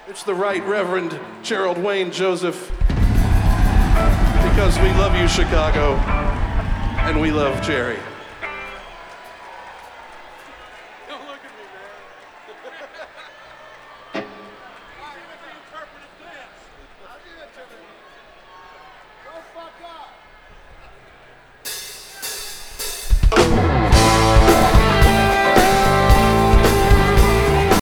It's the Right Reverend Gerald Wayne Joseph. Because we love you, Chicago, and we love Jerry.